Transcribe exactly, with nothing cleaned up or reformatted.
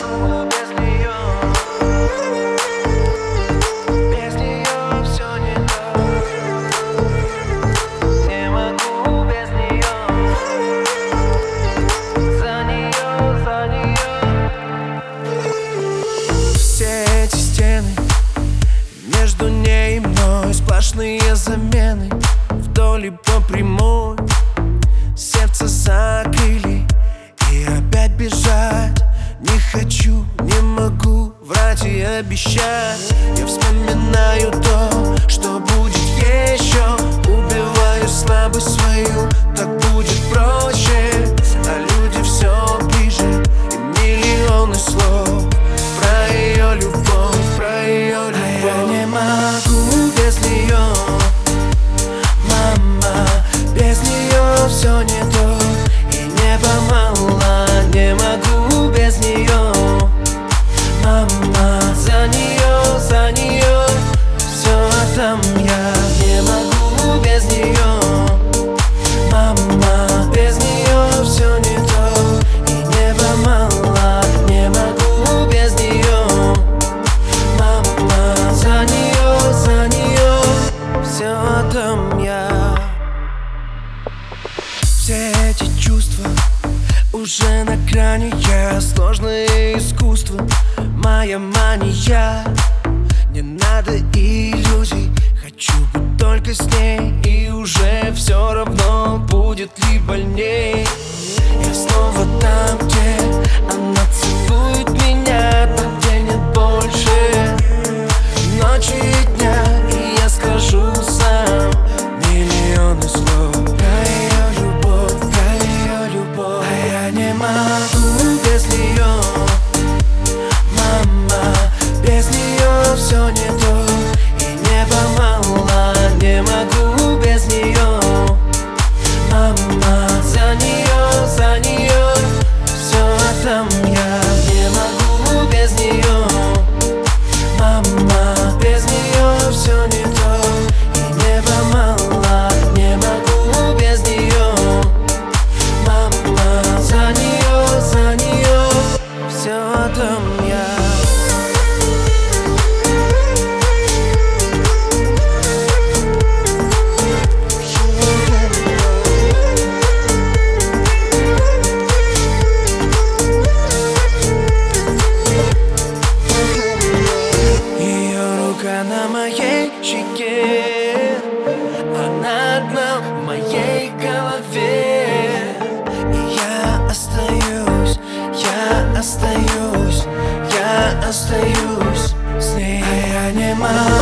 могу без нее. Без нее все не то. Не могу без нее. За нее, за нее. Все эти стены между ней и мной, сплошные замены вдоль и по прямой. Сердце закрыли и опять бежать. Не хочу, не могу врать и обещать. Я вспоминаю то, что будет еще. Убиваю слабость свою, так будет проще. А люди все ближе, и миллионы слов про ее любовь, про ее любовь. А я не могу без нее. Мама, без нее все не то, и небо мало. Не могу без нее. Мама, за нее, за нее все отдам я. Не могу без нее. Мама, без нее все не то, и небо мало. Не могу без нее. Мама, за нее, за нее все отдам я. Все эти чувства уже на грани, я сложное искусство, моя мания. Не надо иллюзий, хочу быть только с ней, и уже все равно будет ли больней. Я снова там, где она целует меня, там, где нет больше ночи и дня, и я скажу сам миллионы слов про ее любовь, про ее любовь. А я не могу без нее. Мама, без нее все не то, и небо мало. Не могу без нее. Мама, за нее, за нее все отдам я. Не могу без нее. Мама, без нее все не то, и небо мало. Не могу без нее. Мама, за нее, за нее все отдам я. На моей щеке, она одна в моей голове. И я остаюсь, я остаюсь, я остаюсь с ней. А я не могу